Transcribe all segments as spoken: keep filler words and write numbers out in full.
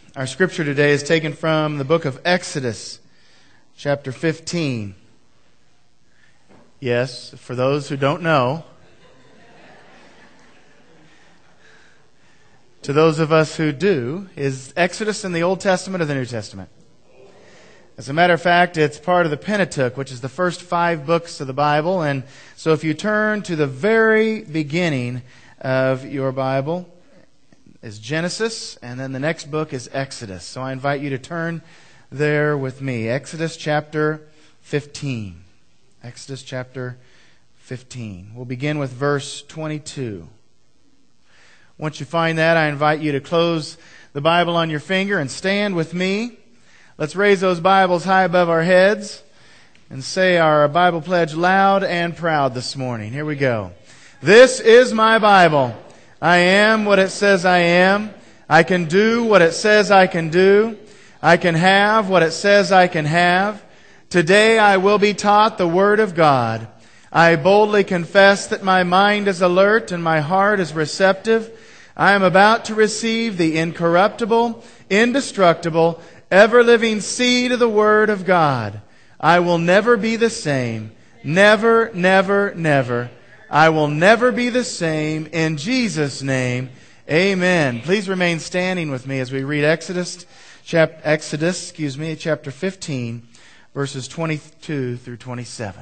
Our scripture today is taken from the book of Exodus, chapter fifteen. Yes, for those who don't know, to those of us who do, is Exodus in the Old Testament or the New Testament? As a matter of fact, it's part of the Pentateuch, which is the first five books of the Bible. And so if you turn to the very beginning of your Bible, is Genesis, and then the next book is Exodus. So I invite you to turn there with me. Exodus chapter fifteen. Exodus chapter fifteen. We'll begin with verse twenty-two. Once you find that, I invite you to close the Bible on your finger and stand with me. Let's raise those Bibles high above our heads and say our Bible pledge loud and proud this morning. Here we go. This is my Bible. I am what it says I am. I can do what it says I can do. I can have what it says I can have. Today I will be taught the Word of God. I boldly confess that my mind is alert and my heart is receptive. I am about to receive the incorruptible, indestructible, ever-living seed of the Word of God. I will never be the same. Never, never, never. I will never be the same. In Jesus' name, amen. Please remain standing with me as we read Exodus, chap- Exodus, excuse me, chapter fifteen, verses twenty-two through twenty-seven.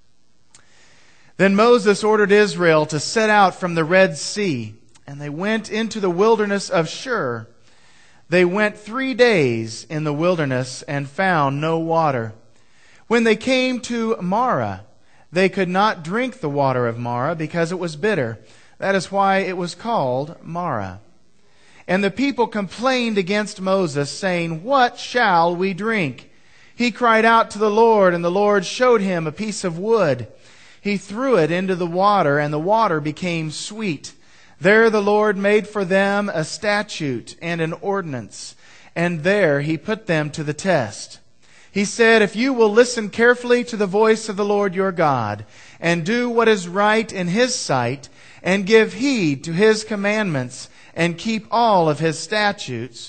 Then Moses ordered Israel to set out from the Red Sea, and they went into the wilderness of Shur. They went three days in the wilderness and found no water. When they came to Marah, they could not drink the water of Marah because it was bitter. That is why it was called Marah. And the people complained against Moses, saying, "What shall we drink?" He cried out to the Lord, and the Lord showed him a piece of wood. He threw it into the water, and the water became sweet. There the Lord made for them a statute and an ordinance, and there He put them to the test. He said, "If you will listen carefully to the voice of the Lord your God, and do what is right in His sight, and give heed to His commandments, and keep all of His statutes,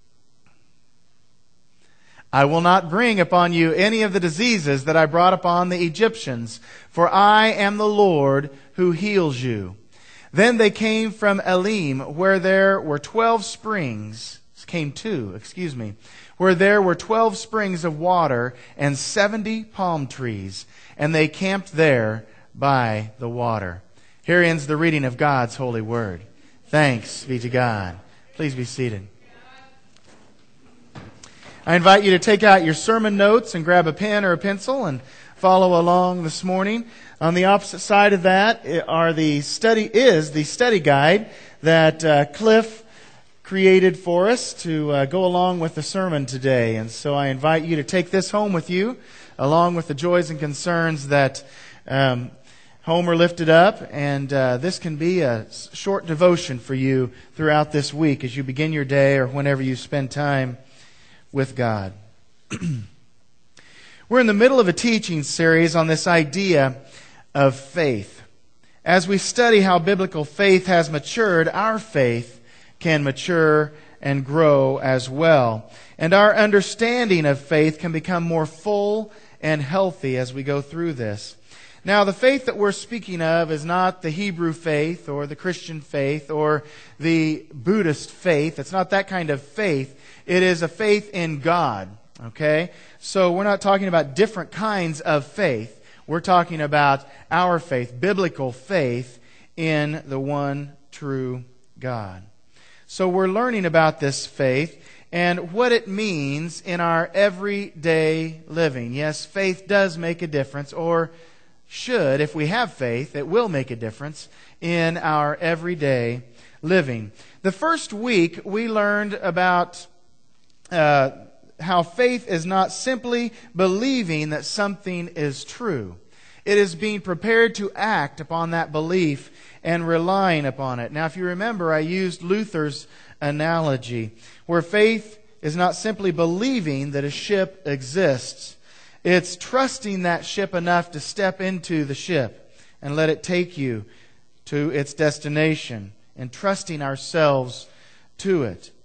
I will not bring upon you any of the diseases that I brought upon the Egyptians, for I am the Lord who heals you." Then they came from Elim, where there were twelve springs, came to, excuse me, where there were twelve springs of water and seventy palm trees, and they camped there by the water. Here ends the reading of God's holy word. Thanks be to God. Please be seated. I invite you to take out your sermon notes and grab a pen or a pencil and follow along this morning. On the opposite side of that are the study is the study guide that uh, Cliff created for us to uh, go along with the sermon today. And so I invite you to take this home with you, along with the joys and concerns that um, Homer lifted up. And uh, this can be a short devotion for you throughout this week as you begin your day or whenever you spend time with God. We're in the middle of a teaching series on this idea of faith. As we study how biblical faith has matured, our faith can mature and grow as well. And our understanding of faith can become more full and healthy as we go through this. Now, the faith that we're speaking of is not the Hebrew faith or the Christian faith or the Buddhist faith. It's not that kind of faith. It is a faith in God. Okay? So we're not talking about different kinds of faith. We're talking about our faith, biblical faith in the one true God. So we're learning about this faith and what it means in our everyday living. Yes, faith does make a difference, or should, if we have faith, it will make a difference in our everyday living. The first week we learned about uh, how faith is not simply believing that something is true. It is being prepared to act upon that belief and relying upon it. Now, if you remember, I used Luther's analogy, where faith is not simply believing that a ship exists. It's trusting that ship enough to step into the ship and let it take you to its destination, and trusting ourselves to it.